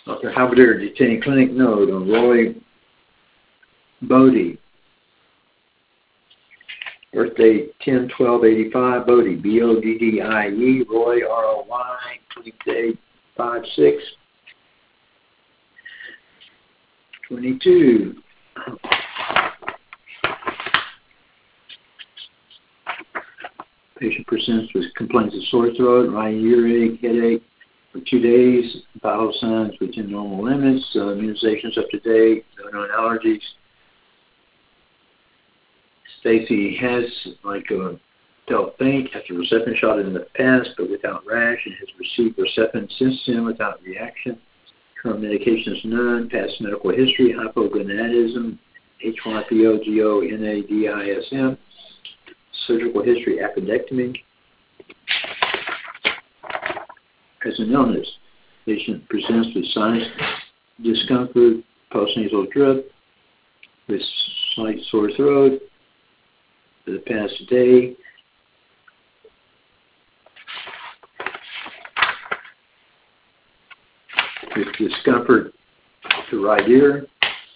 Dr. Halberdier, Detaining Clinic Note on Roy Bodie. Birthday 10/12/85, Bodie, B-O-D-D-I-E, Roy, R-O-Y, clinic date 5/6/22. Patient presents with complaints of sore throat, right earache, headache for 2 days, vital signs within normal limits, immunizations up to date, no known allergies. Stacy has felt faint after Herceptin shot in the past, but without rash, and has received Herceptin since then without reaction. Current medications none. Past medical history: hypogonadism, HYPOGONADISM. Surgical history: appendectomy. As an illness, patient presents with sinus discomfort, postnasal drip, with slight sore throat for the past day. With discomfort to right ear.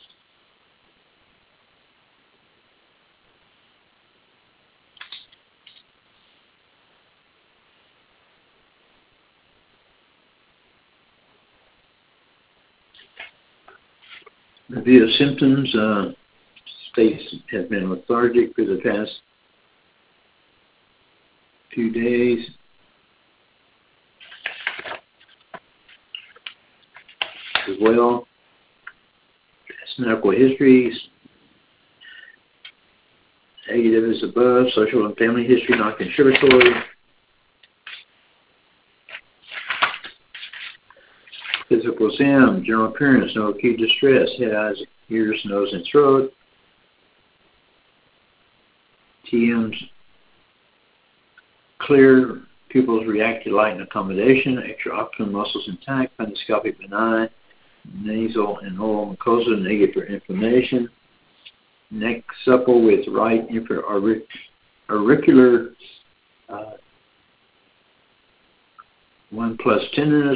Via symptoms, states have been lethargic for the past few days. As well, past medical histories, negative as above, social and family history not contributory. Physical exam, general appearance, no acute distress, head, eyes, ears, nose, and throat. TM's clear, pupils react to light and accommodation, extraocular muscles intact, endoscopic benign, nasal and oral mucosa negative for inflammation. Neck supple with right auricular 1+ tenderness.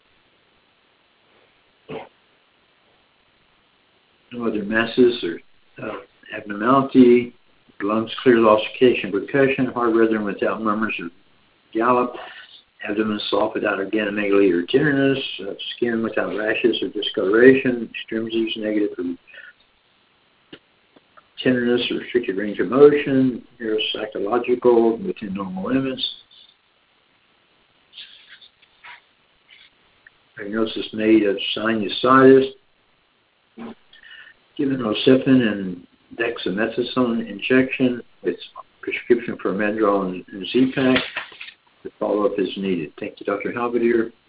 No other masses or abnormality. Lungs clear, ossification, percussion. Heart rhythm without murmurs or gallop. Abdomen soft without organomegaly or tenderness. Skin without rashes or discoloration. Extremities negative for tenderness or restricted range of motion. Neuropsychological within normal limits. Diagnosis made of sinusitis. Given Herceptin and dexamethasone injection with prescription for Medrol and Z-Pack. The follow-up is needed. Thank you, Dr. Halberdier.